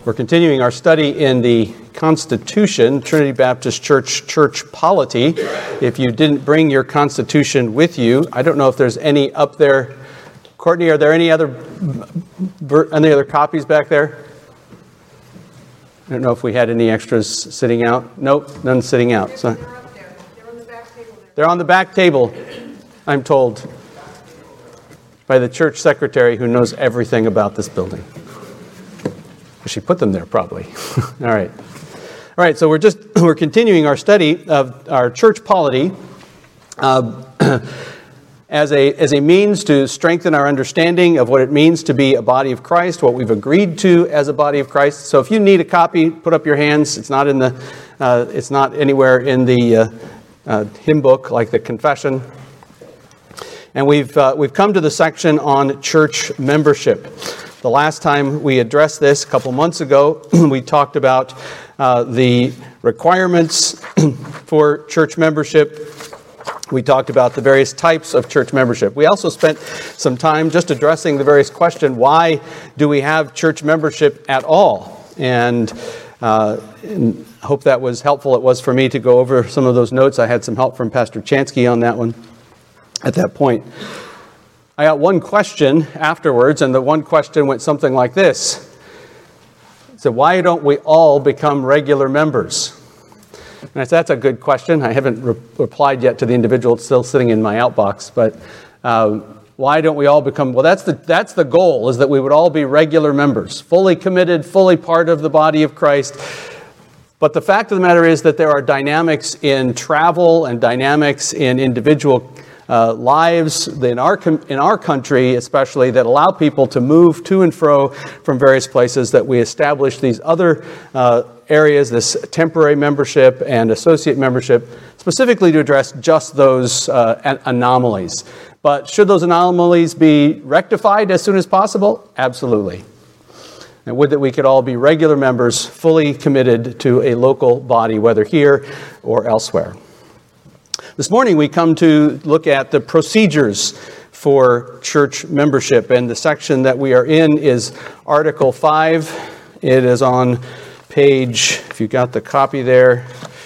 We're continuing our study in the Constitution, Trinity Baptist Church, Church Polity. If you didn't bring your Constitution with you, I don't know if there's any up there. Courtney, are there any other copies back there? I don't know if we had any extras sitting out. Nope, none sitting out. So, they're up there. They're on the back table there. They're on the back table, I'm told, by the church secretary who knows everything about this building. She put them there, probably. All right. So we're continuing our study of our church polity as a means to strengthen our understanding of what it means to be a body of Christ, what we've agreed to as a body of Christ. So if you need a copy, put up your hands. It's not anywhere in the hymn book like the confession. And we've come to the section on church membership. The last time we addressed this, a couple months ago, we talked about the requirements for church membership. We talked about the various types of church membership. We also spent some time just addressing the various question, why do we have church membership at all? And I hope that was helpful. It was for me to go over some of those notes. I had some help from Pastor Chansky on that one at that point. I got one question afterwards, and the one question went something like this. It said, why don't we all become regular members? And I said, that's a good question. I haven't replied yet to the individual. It's still sitting in my outbox. But why don't we all become... Well, that's the goal, is that we would all be regular members, fully committed, fully part of the body of Christ. But the fact of the matter is that there are dynamics in travel and dynamics in individual lives in our country especially that allow people to move to and fro from various places, that we establish these other areas, this temporary membership and associate membership, specifically to address just those anomalies. But should those anomalies be rectified as soon as possible? Absolutely. And would that we could all be regular members, fully committed to a local body, whether here or elsewhere. This morning we come to look at the procedures for church membership, and the section that we are in is Article 5. It is on page, if you got the copy there,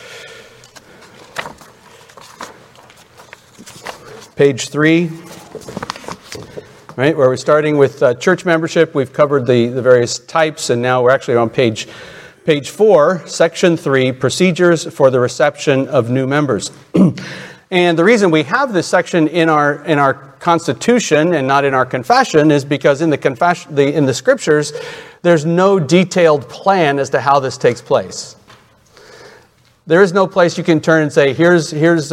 page 3, right, where we're starting with church membership. We've covered the various types, and now we're actually on page 4, Section 3, Procedures for the Reception of New Members. And the reason we have this section in our Constitution and not in our confession is because in the Scriptures, there's no detailed plan as to how this takes place. There is no place you can turn and say, here's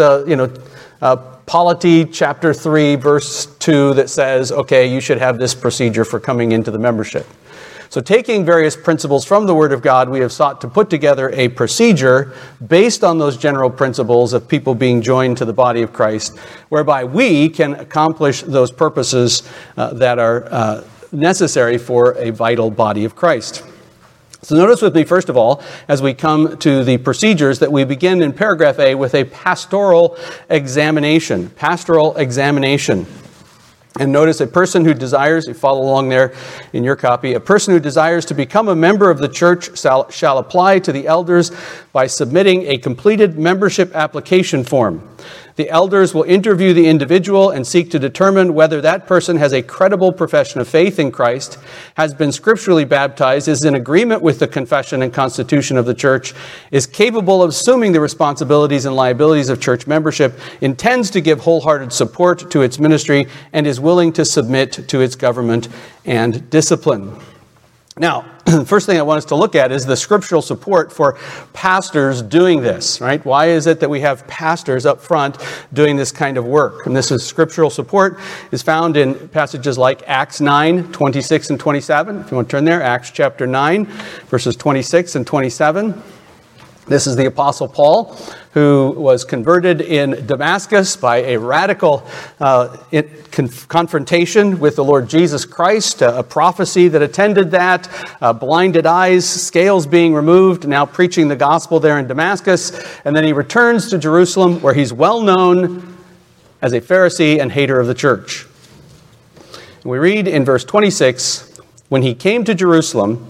Polity chapter 3, verse 2 that says, okay, you should have this procedure for coming into the membership. So taking various principles from the Word of God, we have sought to put together a procedure based on those general principles of people being joined to the body of Christ, whereby we can accomplish those purposes that are necessary for a vital body of Christ. So notice with me, first of all, as we come to the procedures, that we begin in paragraph A with a pastoral examination. Pastoral examination. And notice a person who desires, you follow along there in your copy, a person who desires to become a member of the church shall apply to the elders by submitting a completed membership application form. The elders will interview the individual and seek to determine whether that person has a credible profession of faith in Christ, has been scripturally baptized, is in agreement with the confession and constitution of the church, is capable of assuming the responsibilities and liabilities of church membership, intends to give wholehearted support to its ministry, and is willing to submit to its government and discipline. Now, the first thing I want us to look at is the scriptural support for pastors doing this, right? Why is it that we have pastors up front doing this kind of work? And this is scriptural support is found in passages like Acts 9, 26 and 27. If you want to turn there, Acts chapter 9, verses 26 and 27. This is the Apostle Paul, who was converted in Damascus by a radical confrontation with the Lord Jesus Christ, a prophecy that attended that, blinded eyes, scales being removed, now preaching the gospel there in Damascus. And then he returns to Jerusalem, where he's well known as a Pharisee and hater of the church. We read in verse 26, when he came to Jerusalem,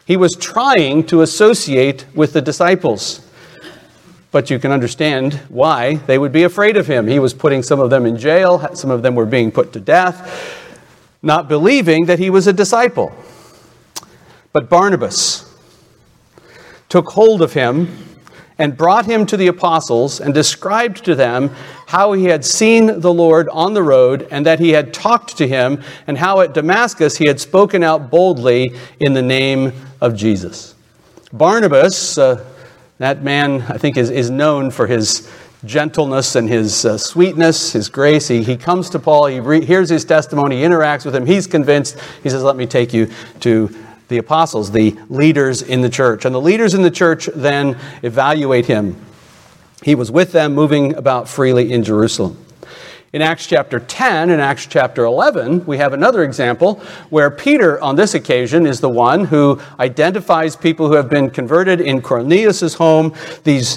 He was trying to associate with the disciples. But you can understand why they would be afraid of him. He was putting some of them in jail. Some of them were being put to death, not believing that he was a disciple. But Barnabas took hold of him and brought him to the apostles and described to them how he had seen the Lord on the road and that he had talked to him, and how at Damascus he had spoken out boldly in the name of Jesus. Barnabas, that man, I think, is known for his gentleness and his sweetness, his grace. He comes to Paul, he hears his testimony, he interacts with him, he's convinced. He says, let me take you to the apostles, the leaders in the church. And the leaders in the church then evaluate him. He was with them, moving about freely in Jerusalem. In Acts chapter 10 and Acts chapter 11, we have another example where Peter, on this occasion, is the one who identifies people who have been converted in Cornelius' home. These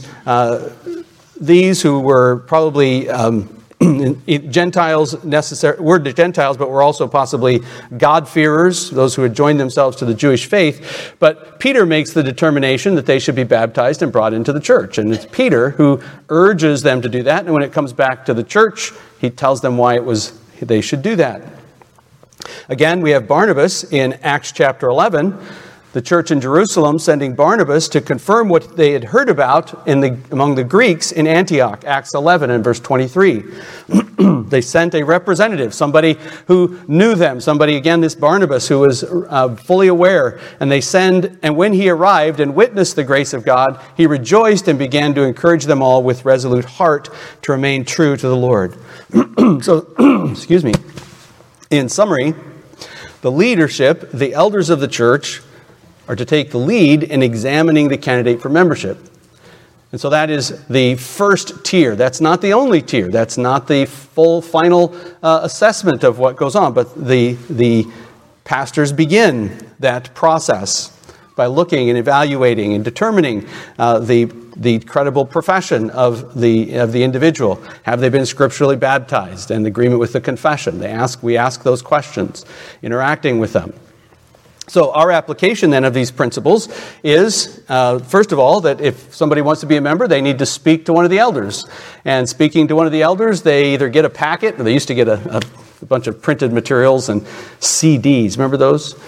who were probably Gentiles, were Gentiles, but were also possibly God-fearers, those who had joined themselves to the Jewish faith. But Peter makes the determination that they should be baptized and brought into the church. And it's Peter who urges them to do that. And when it comes back to the church, he tells them why they should do that. Again, we have Barnabas in Acts chapter 11. The church in Jerusalem sending Barnabas to confirm what they had heard about among the Greeks in Antioch, Acts 11 and verse 23. They sent a representative, somebody who knew them, somebody, again, this Barnabas, who was fully aware. And when he arrived and witnessed the grace of God, he rejoiced and began to encourage them all with resolute heart to remain true to the Lord. So, excuse me. In summary, the leadership, the elders of the church, are to take the lead in examining the candidate for membership. And so that is the first tier. That's not the only tier. That's not the full final assessment of what goes on. But the pastors begin that process by looking and evaluating and determining the credible profession of the individual. Have they been scripturally baptized in agreement with the confession? We ask those questions, interacting with them. So our application then of these principles is, first of all, that if somebody wants to be a member, they need to speak to one of the elders. And speaking to one of the elders, they either get a packet, or they used to get a bunch of printed materials and CDs. Remember those?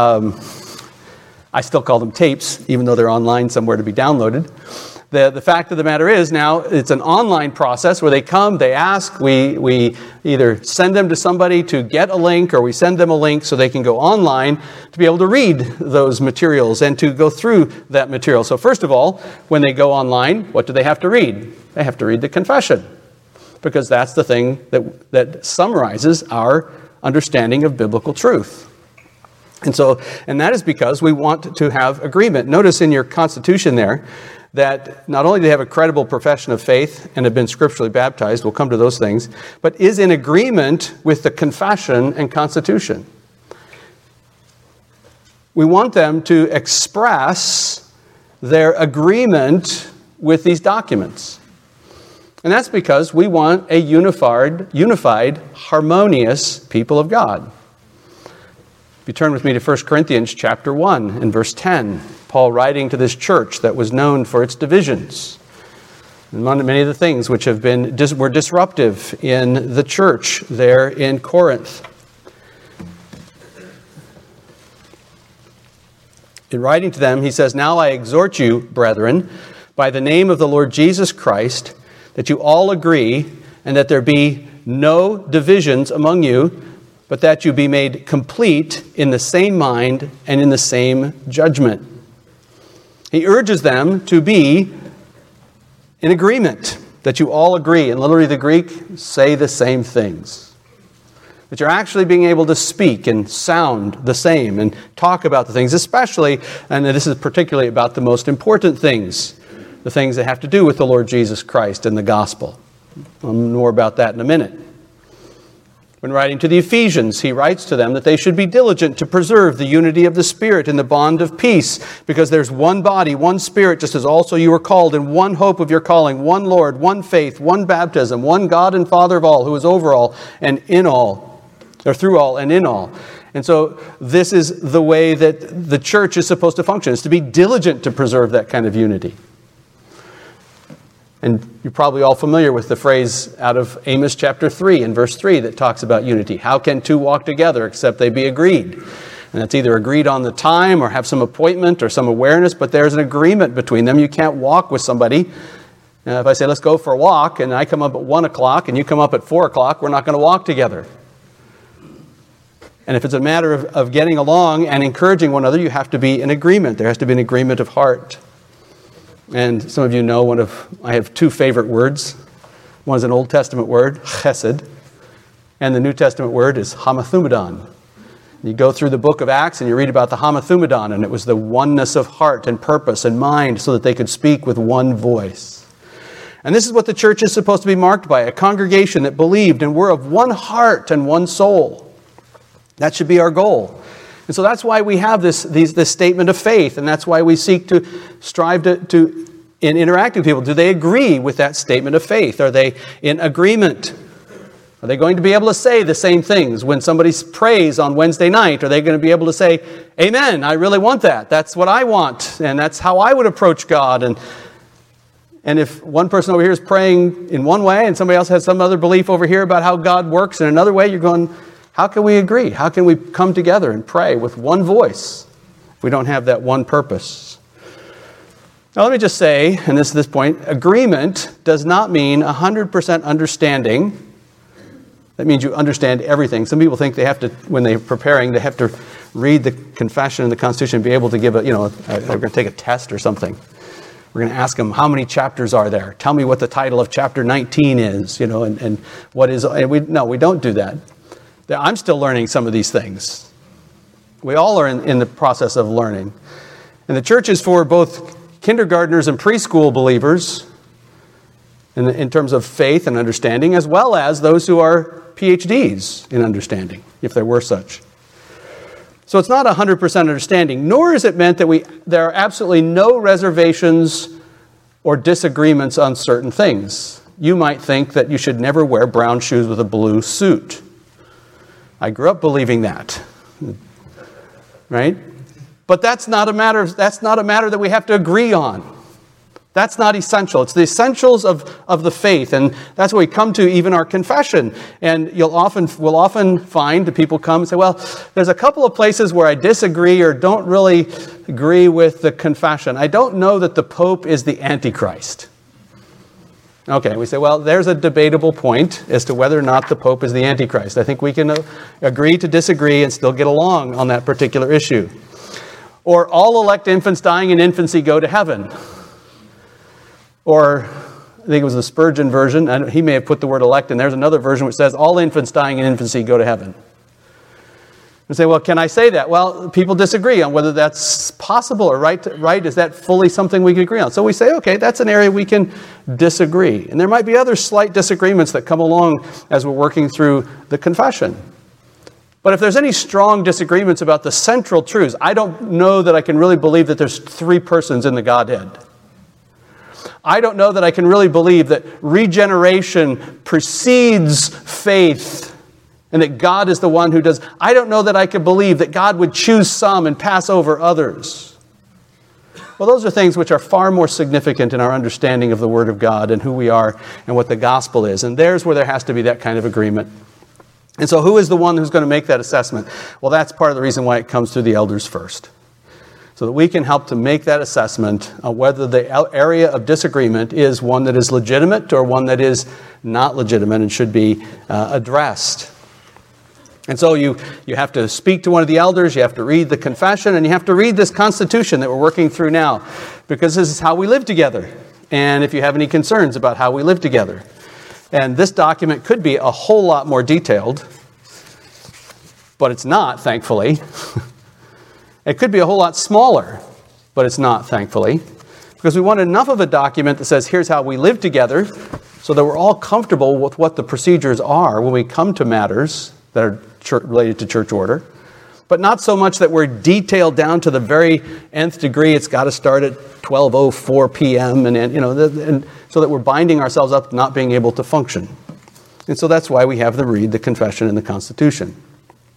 I still call them tapes, even though they're online somewhere to be downloaded. The fact of the matter is now it's an online process where they come, they ask, we either send them to somebody to get a link, or we send them a link so they can go online to be able to read those materials and to go through that material. So first of all, when they go online, what do they have to read? They have to read the confession, because that's the thing that summarizes our understanding of biblical truth. And that is because we want to have agreement. Notice in your constitution there that not only do they have a credible profession of faith and have been scripturally baptized, we'll come to those things, but is in agreement with the confession and constitution. We want them to express their agreement with these documents. And that's because we want a unified, harmonious people of God. If you turn with me to 1 Corinthians chapter 1 and verse 10, Paul writing to this church that was known for its divisions, and many of the things which were disruptive in the church there in Corinth. In writing to them, he says, "Now I exhort you, brethren, by the name of the Lord Jesus Christ, that you all agree, and that there be no divisions among you, but that you be made complete in the same mind and in the same judgment." He urges them to be in agreement, that you all agree. And literally the Greek, say the same things. That you're actually being able to speak and sound the same and talk about the things, especially, and this is particularly about the most important things, the things that have to do with the Lord Jesus Christ and the gospel. More about that in a minute. When writing to the Ephesians, he writes to them that they should be diligent to preserve the unity of the Spirit in the bond of peace, because there's one body, one Spirit, just as also you were called in one hope of your calling, one Lord, one faith, one baptism, one God and Father of all, who is over all and in all, or through all and in all. And so this is the way that the church is supposed to function, is to be diligent to preserve that kind of unity. And you're probably all familiar with the phrase out of Amos chapter 3 and verse 3 that talks about unity. How can two walk together except they be agreed? And that's either agreed on the time or have some appointment or some awareness, but there's an agreement between them. You can't walk with somebody. If I say, let's go for a walk, and I come up at 1 o'clock and you come up at 4 o'clock, we're not going to walk together. And if it's a matter of getting along and encouraging one another, you have to be in agreement. There has to be an agreement of heart. And some of you know I have two favorite words. One is an Old Testament word, chesed, and the New Testament word is hamathumadon. You go through the book of Acts and you read about the hamathumadon, and it was the oneness of heart and purpose and mind so that they could speak with one voice. And this is what the church is supposed to be marked by, a congregation that believed and were of one heart and one soul. That should be our goal. And so that's why we have this statement of faith, and that's why we seek to strive to in interacting with people. Do they agree with that statement of faith? Are they in agreement? Are they going to be able to say the same things when somebody prays on Wednesday night? Are they going to be able to say, amen, I really want that. That's what I want, and that's how I would approach God. And if one person over here is praying in one way and somebody else has some other belief over here about how God works in another way, you're going, how can we agree? How can we come together and pray with one voice if we don't have that one purpose? Now let me just say, and this is this point, agreement does not mean 100% understanding. That means you understand everything. Some people think they have to, when they're preparing, they have to read the Confession and the Constitution and be able to give they're going to take a test or something. We're going to ask them, how many chapters are there? Tell me what the title of chapter 19 is, and what is, and we don't do that. I'm still learning some of these things. We all are in the process of learning. And the church is for both kindergartners and preschool believers in terms of faith and understanding, as well as those who are PhDs in understanding, if there were such. So it's not 100% understanding, nor is it meant that there are absolutely no reservations or disagreements on certain things. You might think that you should never wear brown shoes with a blue suit. I grew up believing that, right? But that's not a matter that we have to agree on. That's not essential. It's the essentials of the faith, and that's what we come to even our confession. And we'll often find that people come and say, well, there's a couple of places where I disagree or don't really agree with the confession. I don't know that the Pope is the Antichrist. Okay, we say, well, there's a debatable point as to whether or not the Pope is the Antichrist. I think we can agree to disagree and still get along on that particular issue. Or all elect infants dying in infancy go to heaven. Or, I think it was the Spurgeon version, he may have put the word elect in. There's another version which says all infants dying in infancy go to heaven. And say, well, can I say that? Well, people disagree on whether that's possible or right. Is that fully something we can agree on? So we say, okay, that's an area we can disagree. And there might be other slight disagreements that come along as we're working through the confession. But if there's any strong disagreements about the central truths, I don't know that I can really believe that there's three persons in the Godhead. I don't know that I can really believe that regeneration precedes faith and that God is the one who does. I don't know that I can believe that God would choose some and pass over others. Well, those are things which are far more significant in our understanding of the Word of God and who we are and what the gospel is. And there's where there has to be that kind of agreement. And so who is the one who's going to make that assessment? Well, that's part of the reason why it comes through the elders first. So that we can help to make that assessment of whether the area of disagreement is one that is legitimate or one that is not legitimate and should be addressed. And so you have to speak to one of the elders, you have to read the confession, and you have to read this constitution that we're working through now, because this is how we live together. And if you have any concerns about how we live together. And this document could be a whole lot more detailed, but it's not, thankfully. It could be a whole lot smaller, but it's not, thankfully. Because we want enough of a document that says, here's how we live together, so that we're all comfortable with what the procedures are when we come to matters that are related to church order. But not so much that we're detailed down to the very nth degree. It's got to start at 12:04 p.m. and so that we're binding ourselves up not being able to function. And so that's why we have the confession and the Constitution.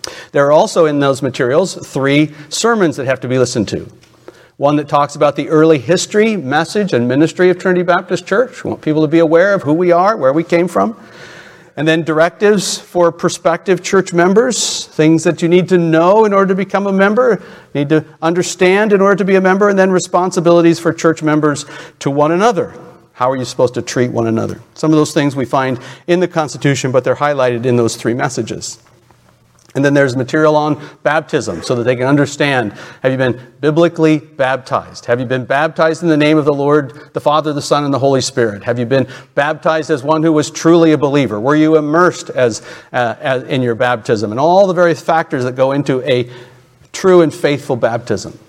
There are also in those materials 3 sermons that have to be listened to. One that talks about the early history, message, and ministry of Trinity Baptist Church. We want people to be aware of who we are, where we came from. And then directives for prospective church members, things that you need to know in order to become a member, need to understand in order to be a member, and then responsibilities for church members to one another. How are you supposed to treat one another? Some of those things we find in the Constitution, but they're highlighted in those 3 messages. And then there's material on baptism so that they can understand, have you been biblically baptized? Have you been baptized in the name of the Lord, the Father, the Son, and the Holy Spirit? Have you been baptized as one who was truly a believer? Were you immersed as in your baptism? And all the various factors that go into a true and faithful baptism.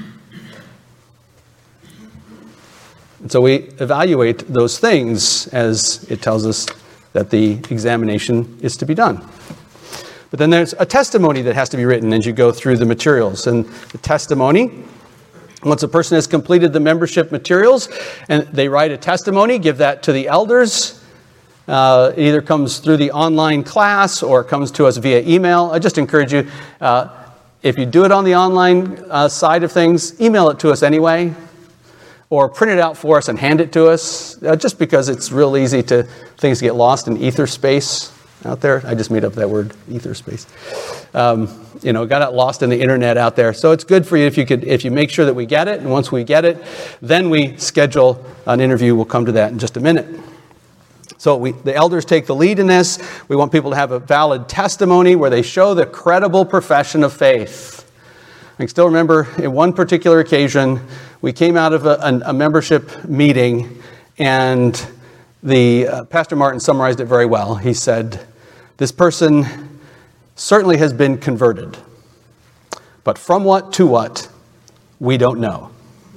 And so we evaluate those things as it tells us that the examination is to be done. But then there's a testimony that has to be written as you go through the materials. And the testimony, once a person has completed the membership materials and they write a testimony, give that to the elders. It either comes through the online class or it comes to us via email. I just encourage you, if you do it on the online side of things, email it to us anyway. Or print it out for us and hand it to us, just because it's real easy to things get lost in ether space out there. I just made up that word, ether space. Got it lost in the internet out there. So it's good for you if you make sure that we get it. And once we get it, then we schedule an interview. We'll come to that in just a minute. So the elders take the lead in this. We want people to have a valid testimony where they show the credible profession of faith. I can still remember in one particular occasion, we came out of a membership meeting, and Pastor Martin summarized it very well. He said, this person certainly has been converted, but from what to what, we don't know.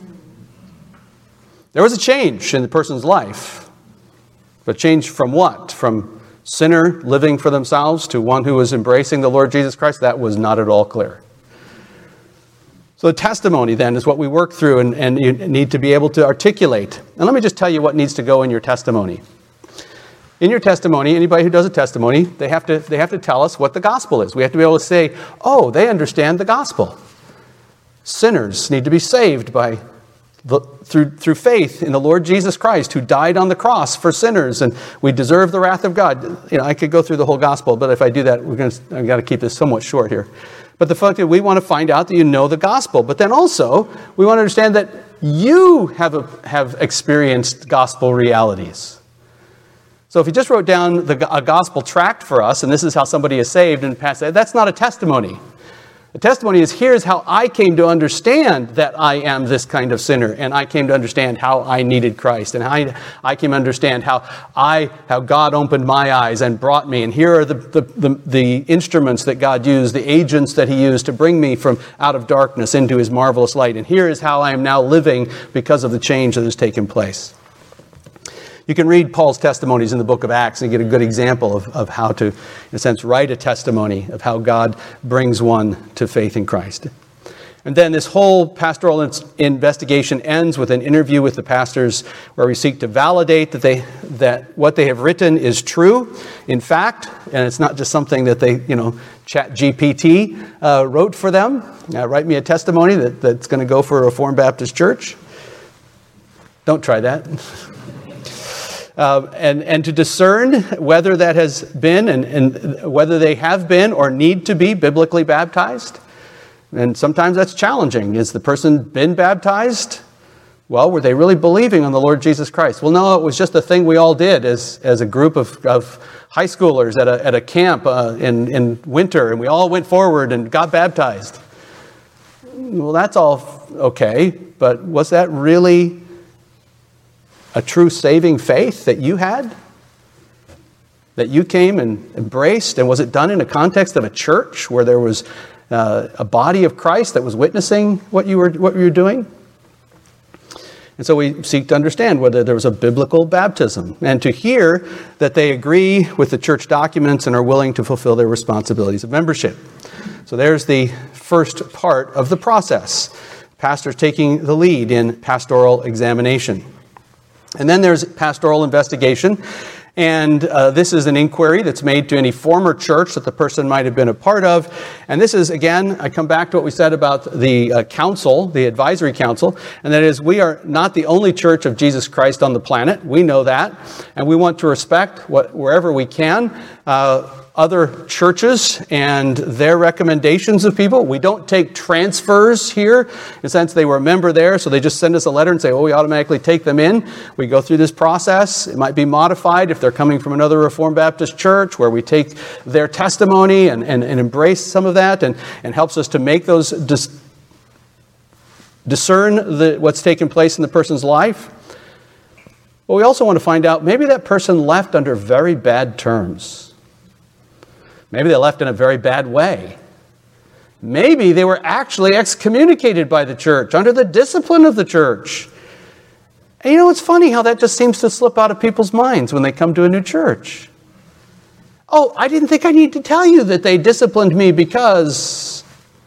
There was a change in the person's life, but change from what? From sinner living for themselves to one who was embracing the Lord Jesus Christ? That was not at all clear. So the testimony then is what we work through and you need to be able to articulate. And let me just tell you what needs to go in your testimony. In your testimony, anybody who does a testimony, they have to tell us what the gospel is. We have to be able to say, oh, they understand the gospel. Sinners need to be saved through faith in the Lord Jesus Christ, who died on the cross for sinners, and we deserve the wrath of God. I could go through the whole gospel, but if I do that, I've got to keep this somewhat short here. But the fact that we want to find out that you know the gospel, but then also we want to understand that you have experienced gospel realities. So if you just wrote down a gospel tract for us, and this is how somebody is saved, and pass that, that's not a testimony. The testimony is, here's how I came to understand that I am this kind of sinner, and I came to understand how I needed Christ, and I came to understand how God opened my eyes and brought me, and here are the instruments that God used, the agents that He used to bring me from out of darkness into His marvelous light, and here is how I am now living because of the change that has taken place. You can read Paul's testimonies in the book of Acts and get a good example of how to, in a sense, write a testimony of how God brings one to faith in Christ. And then this whole pastoral investigation ends with an interview with the pastors where we seek to validate that what they have written is true, in fact, and it's not just something that they, ChatGPT wrote for them. Write me a testimony that's going to go for a Reformed Baptist church. Don't try that. And to discern whether that has been and whether they have been or need to be biblically baptized. And sometimes that's challenging. Has the person been baptized? Well, were they really believing on the Lord Jesus Christ? Well, no, it was just a thing we all did as a group of high schoolers at a camp in winter, and we all went forward and got baptized. Well, that's all okay, but was that really a true saving faith that you had? That you came and embraced? And was it done in a context of a church where there was a body of Christ that was witnessing what you were doing? And so we seek to understand whether there was a biblical baptism and to hear that they agree with the church documents and are willing to fulfill their responsibilities of membership. So there's the first part of the process. Pastors taking the lead in pastoral examination. And then there's pastoral investigation. And this is an inquiry that's made to any former church that the person might have been a part of. And this is, again, I come back to what we said about the council, the advisory council, and that is we are not the only church of Jesus Christ on the planet. We know that. And we want to respect wherever we can other churches and their recommendations of people. We don't take transfers here. In a sense, they were a member there, so they just send us a letter and say, oh, we automatically take them in. We go through this process. It might be modified if they're coming from another Reformed Baptist church, where we take their testimony and embrace some of that and helps us to make those discern what's taken place in the person's life. But we also want to find out, maybe that person left under very bad terms. Maybe they left in a very bad way. Maybe they were actually excommunicated by the church under the discipline of the church. And it's funny how that just seems to slip out of people's minds when they come to a new church. Oh, I didn't think I need to tell you that they disciplined me because,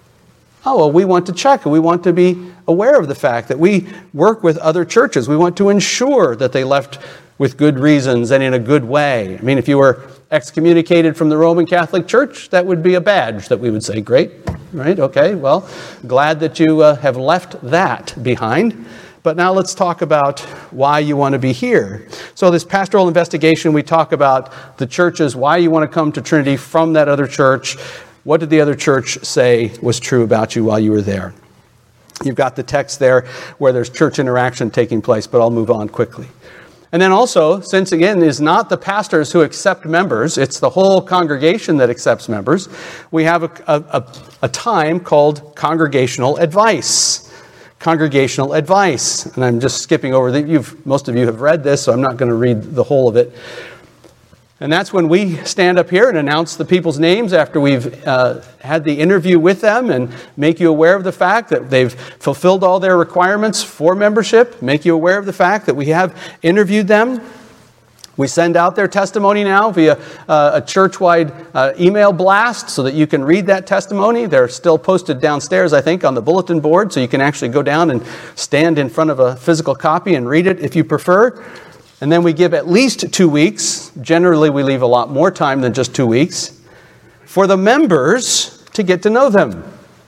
we want to check. We want to be aware of the fact that we work with other churches. We want to ensure that they left with good reasons and in a good way. I mean, if you were excommunicated from the Roman Catholic Church, that would be a badge that we would say, great, right? Okay, well, glad that you have left that behind. But now let's talk about why you want to be here. So this pastoral investigation, we talk about the churches, why you want to come to Trinity from that other church. What did the other church say was true about you while you were there? You've got the text there where there's church interaction taking place, but I'll move on quickly. And then also, since again, it is not the pastors who accept members, it's the whole congregation that accepts members, we have a time called congregational advice. Congregational advice. And I'm just skipping over most of you have read this, so I'm not going to read the whole of it. And that's when we stand up here and announce the people's names after we've had the interview with them and make you aware of the fact that they've fulfilled all their requirements for membership, make you aware of the fact that we have interviewed them. We send out their testimony now via a church-wide email blast so that you can read that testimony. They're still posted downstairs, I think, on the bulletin board, so you can actually go down and stand in front of a physical copy and read it if you prefer. And then we give at least 2 weeks. Generally, we leave a lot more time than just 2 weeks for the members to get to know them.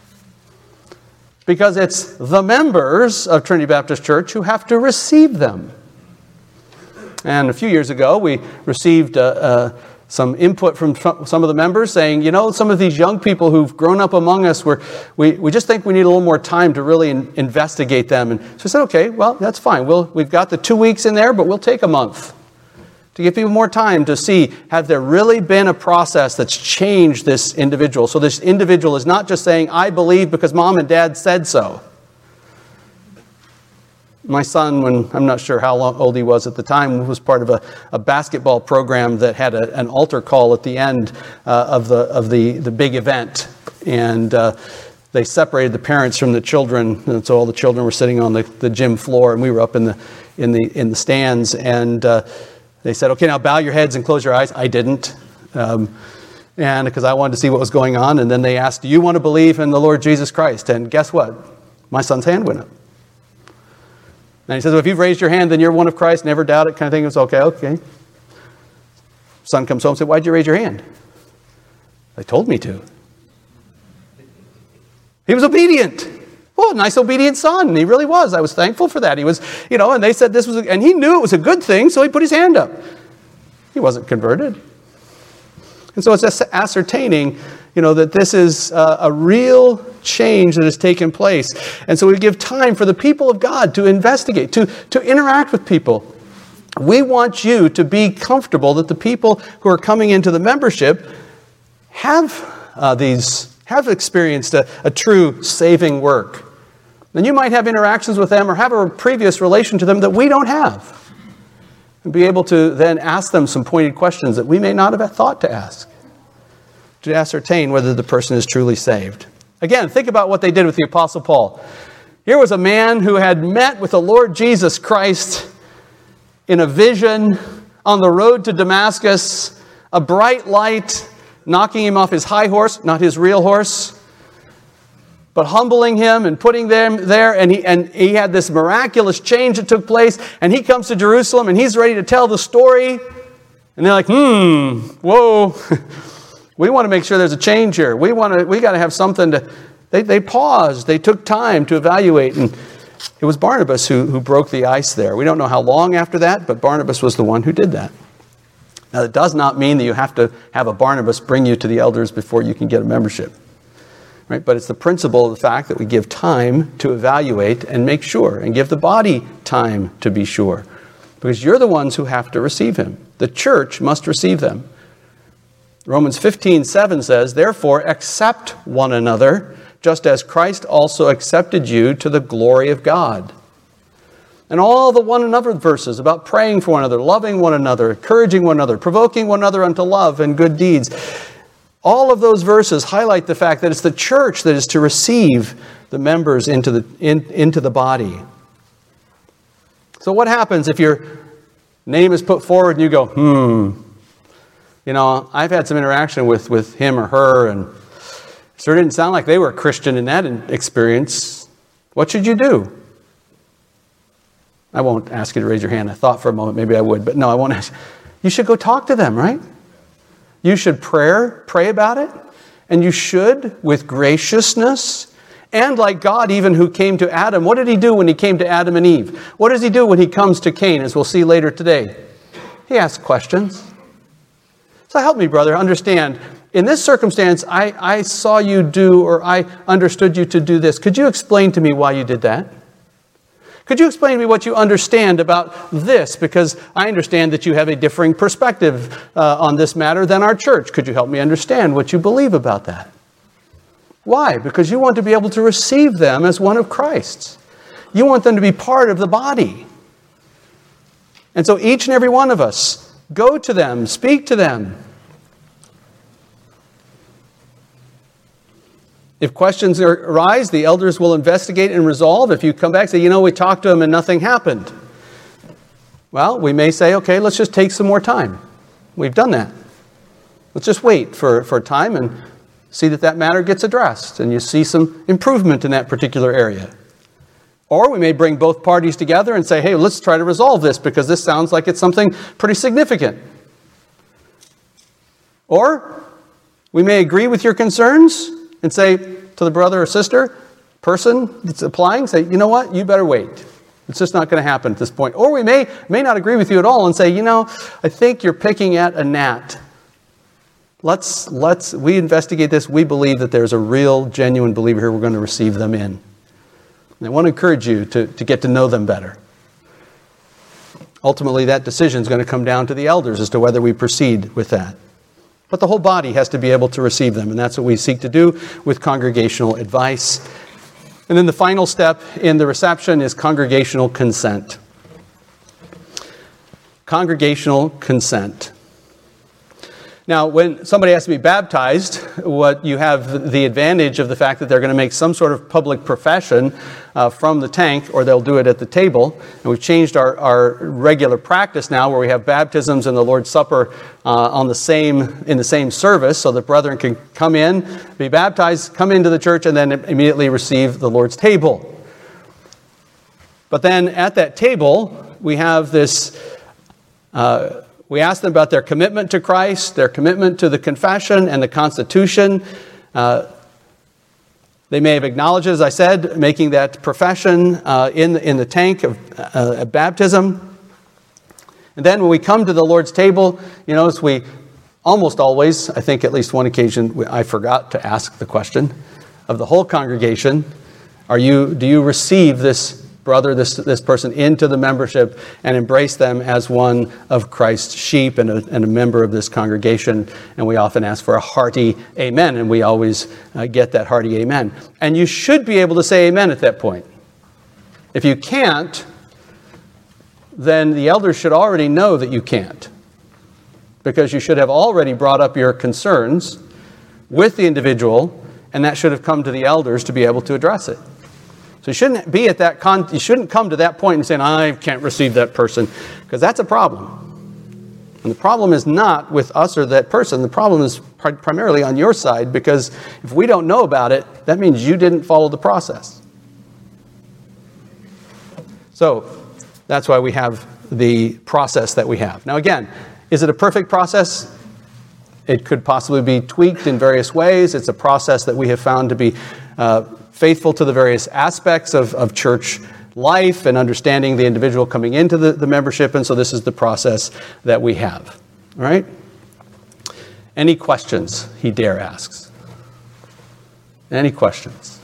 Because it's the members of Trinity Baptist Church who have to receive them. And a few years ago, we received some input from some of the members saying, some of these young people who've grown up among us, we just think we need a little more time to really investigate them. And so I said, okay, well, that's fine. We've got the 2 weeks in there, but we'll take a month to give people more time to see, have there really been a process that's changed this individual? So this individual is not just saying, I believe because mom and dad said so. My son, when I'm not sure how old he was at the time, was part of a basketball program that had an altar call at the end of the big event, and they separated the parents from the children, and so all the children were sitting on the gym floor, and we were up in the stands, and they said, "Okay, now bow your heads and close your eyes." I didn't, and because I wanted to see what was going on, and then they asked, "Do you want to believe in the Lord Jesus Christ?" And guess what? My son's hand went up. And he says, well, if you've raised your hand, then you're one of Christ, never doubt it, kind of thing. It's okay. Son comes home and says, why'd you raise your hand? They told me to. He was obedient. Oh, nice obedient son. He really was. I was thankful for that. He was, and they said this was, and he knew it was a good thing, so he put his hand up. He wasn't converted. And so it's ascertaining, that this is a real change that has taken place. And so we give time for the people of God to investigate, to interact with people. We want you to be comfortable that the people who are coming into the membership have experienced a true saving work. And you might have interactions with them or have a previous relation to them that we don't have. And be able to then ask them some pointed questions that we may not have thought to ask, to ascertain whether the person is truly saved. Again, think about what they did with the Apostle Paul. Here was a man who had met with the Lord Jesus Christ in a vision on the road to Damascus, a bright light knocking him off his high horse, not his real horse, but humbling him and putting them there. And he had this miraculous change that took place. And he comes to Jerusalem and he's ready to tell the story. And they're like, whoa, we want to make sure there's a change here. We got to have something to, they paused, they took time to evaluate, and it was Barnabas who broke the ice there. We don't know how long after that, but Barnabas was the one who did that. Now, that does not mean that you have to have a Barnabas bring you to the elders before you can get a membership. Right? But it's the principle of the fact that we give time to evaluate and make sure, and give the body time to be sure. Because you're the ones who have to receive him. The church must receive them. Romans 15:7 says, "Therefore accept one another, just as Christ also accepted you to the glory of God." And all the one another verses about praying for one another, loving one another, encouraging one another, provoking one another unto love and good deeds. All of those verses highlight the fact that it's the church that is to receive the members into the body. So what happens if your name is put forward and you go, I've had some interaction with him or her, and it sure didn't sound like they were a Christian in that experience. What should you do? I won't ask you to raise your hand. I thought for a moment maybe I would, but no, I won't ask. You should go talk to them, right? You should pray about it, and you should, with graciousness, and like God even who came to Adam. What did he do when he came to Adam and Eve? What does he do when he comes to Cain, as we'll see later today? He asks questions. So help me, brother, understand. In this circumstance, I saw you do, or I understood you to do this. Could you explain to me why you did that? Could you explain to me what you understand about this? Because I understand that you have a differing perspective on this matter than our church. Could you help me understand what you believe about that? Why? Because you want to be able to receive them as one of Christ's. You want them to be part of the body. And so each and every one of us, go to them, speak to them. If questions arise, the elders will investigate and resolve. If you come back and say, we talked to him and nothing happened. Well, we may say, okay, let's just take some more time. We've done that. Let's just wait for time and see that matter gets addressed and you see some improvement in that particular area. Or we may bring both parties together and say, hey, let's try to resolve this because this sounds like it's something pretty significant. Or we may agree with your concerns and say to the brother or sister, person that's applying, say, you know what, you better wait. It's just not going to happen at this point. Or we may not agree with you at all and say, I think you're picking at a gnat. We investigate this. We believe that there's a real, genuine believer here. We're going to receive them in. And I want to encourage you to get to know them better. Ultimately, that decision is going to come down to the elders as to whether we proceed with that. But the whole body has to be able to receive them, and that's what we seek to do with congregational advice. And then the final step in the reception is congregational consent. Congregational consent. Now, when somebody has to be baptized, what you have the advantage of the fact that they're going to make some sort of public profession from the tank, or they'll do it at the table. And we've changed our regular practice now, where we have baptisms and the Lord's Supper in the same service, so that brethren can come in, be baptized, come into the church, and then immediately receive the Lord's table. But then at that table, we have this. We ask them about their commitment to Christ, their commitment to the confession and the constitution. They may have acknowledged, as I said, making that profession in the tank of baptism. And then when we come to the Lord's table, we almost always, I think at least one occasion, I forgot to ask the question of the whole congregation, do you receive this brother, this person into the membership and embrace them as one of Christ's sheep and a member of this congregation? And we often ask for a hearty amen, and we always get that hearty amen. And you should be able to say amen at that point. If you can't, then the elders should already know that you can't, because you should have already brought up your concerns with the individual, and that should have come to the elders to be able to address it. So you shouldn't be at that you shouldn't come to that point and saying, I can't receive that person, because that's a problem. And the problem is not with us or that person. The problem is primarily on your side, because if we don't know about it, that means you didn't follow the process. So that's why we have the process that we have. Now again, Is it a perfect process? It could possibly be tweaked in various ways. It's a process that we have found to be faithful to the various aspects of church life and understanding the individual coming into the membership, and so this is the process that we have. All right? Any questions, he dare asks? Any questions?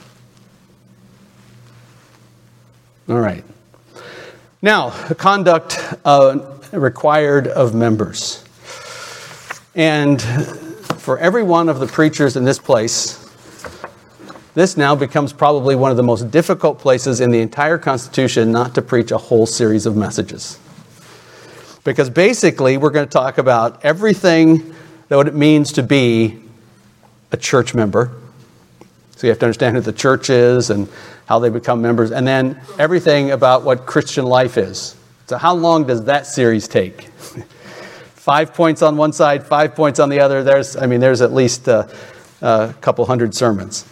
All right. Now, the conduct required of members. And for every one of the preachers in this place, this now becomes probably one of the most difficult places in the entire Constitution not to preach a whole series of messages. Because basically, we're going to talk about everything that what it means to be a church member. So you have to understand who the church is and how they become members, and then everything about what Christian life is. So how long does that series take? 5 points on one side, 5 points on the other. There's at least a couple hundred sermons.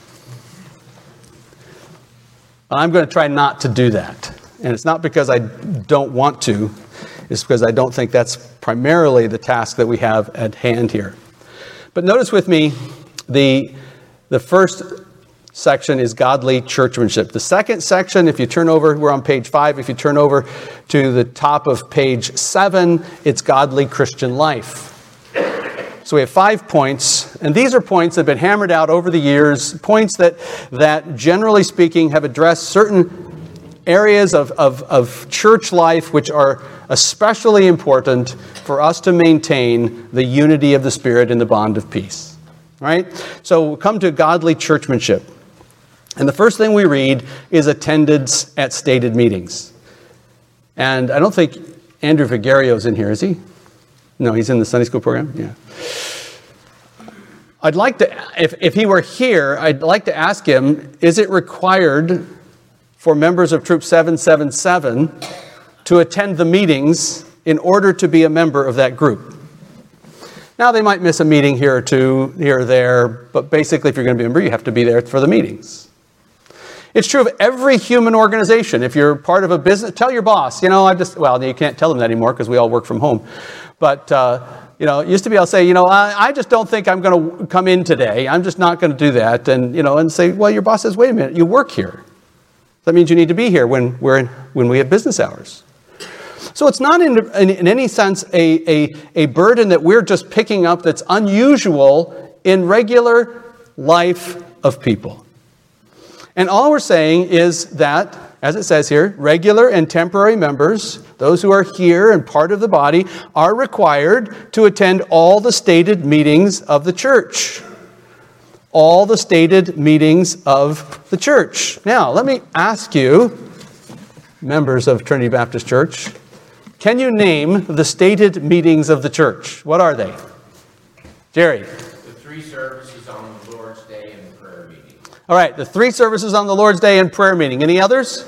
I'm going to try not to do that. And it's not because I don't want to. It's because I don't think that's primarily the task that we have at hand here. But notice with me, the first section is godly churchmanship. The second section, if you turn over, we're on page 5. If you turn over to the top of page 7, it's godly Christian life. So we have 5 points, and these are points that have been hammered out over the years, points that generally speaking have addressed certain areas of church life which are especially important for us to maintain the unity of the Spirit in the bond of peace. Right? So we'll come to godly churchmanship. And the first thing we read is attendance at stated meetings. And I don't think Andrew Vigario's in here, is he? No, he's in the Sunday school program? Yeah. I'd like to, if he were here, I'd like to ask him, is it required for members of Troop 777 to attend the meetings in order to be a member of that group? Now, they might miss a meeting here or two, here or there, but basically, if you're going to be a member, you have to be there for the meetings. It's true of every human organization. If you're part of a business, tell your boss, you can't tell them that anymore because we all work from home. But, it used to be I'll say, I just don't think I'm going to come in today. I'm just not going to do that. And say, well, your boss says, wait a minute, you work here. That means you need to be here when we have business hours. So it's not in any sense a burden that we're just picking up that's unusual in regular life of people. And all we're saying is that, as it says here, regular and temporary members, those who are here and part of the body, are required to attend all the stated meetings of the church. All the stated meetings of the church. Now, let me ask you, members of Trinity Baptist Church, can you name the stated meetings of the church? What are they? Jerry. The 3 services on the Lord's Day and the prayer meeting. All right, the 3 services on the Lord's Day and prayer meeting. Any others?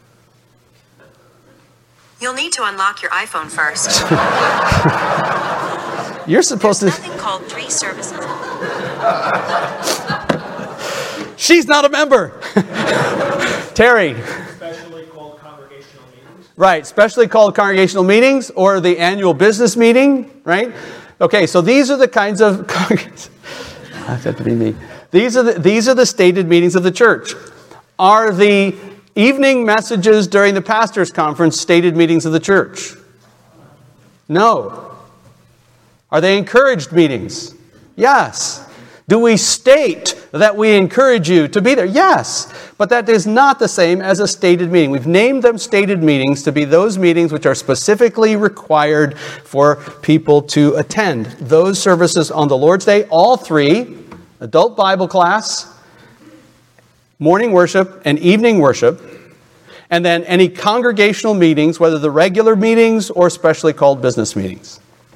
You'll need to unlock your iPhone first. You're supposed There's to... nothing called 3 services. She's not a member. Terry. Specially called congregational meetings. Right, specially called congregational meetings or the annual business meeting, right? Okay, so these are the kinds of... That had to be me. These are the stated meetings of the church. Are the evening messages during the pastor's conference stated meetings of the church? No. Are they encouraged meetings? Yes. Do we state that we encourage you to be there? Yes. But that is not the same as a stated meeting. We've named them stated meetings to be those meetings which are specifically required for people to attend. Those services on the Lord's Day, all 3, adult Bible class, morning worship, and evening worship, and then any congregational meetings, whether the regular meetings or specially called business meetings.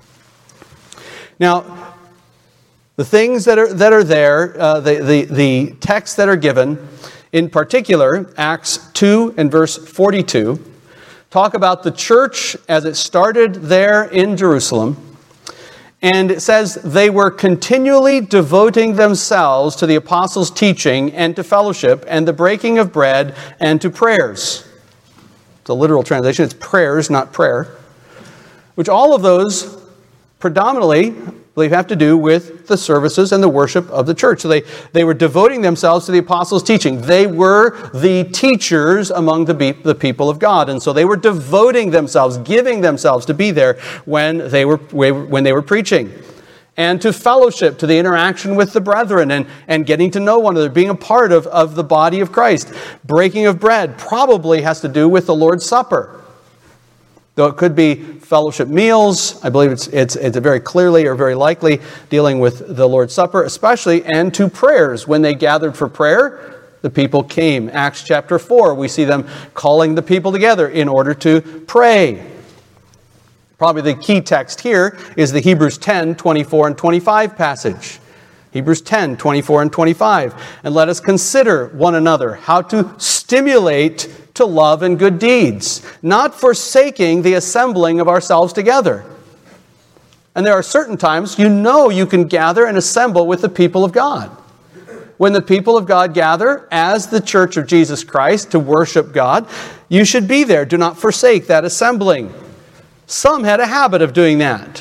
Now, the things that are there, the texts that are given, in particular, Acts 2 and verse 42, talk about the church as it started there in Jerusalem. And it says they were continually devoting themselves to the apostles' teaching and to fellowship and the breaking of bread and to prayers. The literal translation, it's prayers, not prayer. Which all of those predominantly, I believe, have to do with the services and the worship of the church. So they were devoting themselves to the apostles' teaching. They were the teachers among the people of God. And so they were devoting themselves, giving themselves to be there when they were preaching. And to fellowship, to the interaction with the brethren and getting to know one another, being a part of the body of Christ. Breaking of bread probably has to do with the Lord's Supper. Though it could be fellowship meals, I believe it's a very clearly or very likely dealing with the Lord's Supper, especially, and to prayers. When they gathered for prayer, the people came. Acts chapter 4, we see them calling the people together in order to pray. Probably the key text here is the Hebrews 10, 24 and 25 passage. Hebrews 10, 24 and 25. And let us consider one another how to stimulate to love and good deeds, not forsaking the assembling of ourselves together. And there are certain times you can gather and assemble with the people of God. When the people of God gather as the church of Jesus Christ to worship God, you should be there. Do not forsake that assembling. Some had a habit of doing that.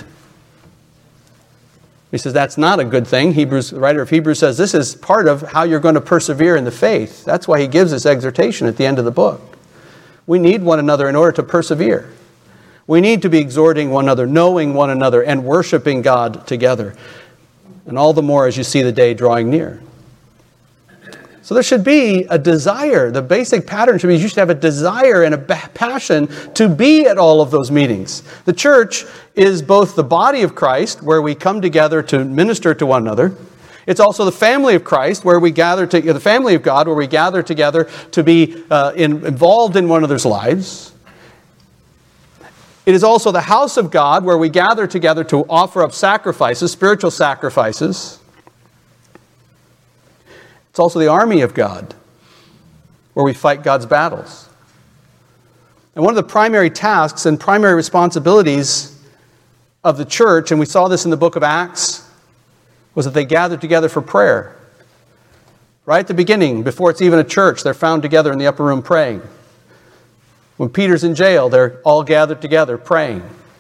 He says that's not a good thing. The writer of Hebrews says this is part of how you're going to persevere in the faith. That's why he gives this exhortation at the end of the book. We need one another in order to persevere. We need to be exhorting one another, knowing one another, and worshiping God together. And all the more as you see the day drawing near. So there should be a desire. The basic pattern should be you should have a desire and a passion to be at all of those meetings. The church is both the body of Christ, where we come together to minister to one another. It's also the family of Christ, where we gather together, the family of God, where we gather together to be involved in one another's lives. It is also the house of God, where we gather together to offer up sacrifices, spiritual sacrifices. It's also the army of God, where we fight God's battles. And one of the primary tasks and primary responsibilities of the church, and we saw this in the book of Acts, was that they gathered together for prayer. Right at the beginning, before it's even a church, they're found together in the upper room praying. When Peter's in jail, they're all gathered together praying.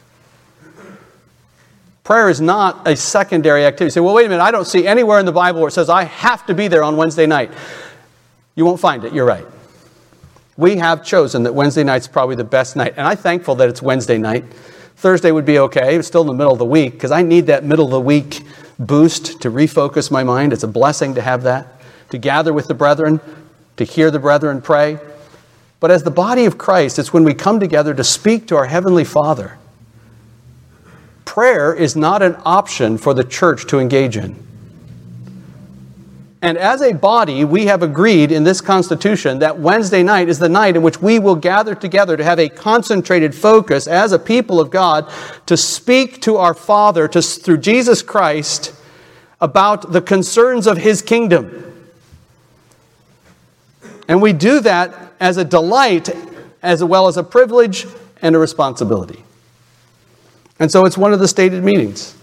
Prayer is not a secondary activity. You say, well, wait a minute, I don't see anywhere in the Bible where it says I have to be there on Wednesday night. You won't find it, you're right. We have chosen that Wednesday night's probably the best night, and I'm thankful that it's Wednesday night. Thursday would be okay, it's still in the middle of the week, because I need that middle of the week boost to refocus my mind. It's a blessing to have that, to gather with the brethren, to hear the brethren pray. But as the body of Christ, it's when we come together to speak to our Heavenly Father. Prayer is not an option for the church to engage in. And as a body, we have agreed in this Constitution that Wednesday night is the night in which we will gather together to have a concentrated focus as a people of God to speak to our Father through Jesus Christ about the concerns of His kingdom. And we do that as a delight as well as a privilege and a responsibility. And so it's one of the stated meanings.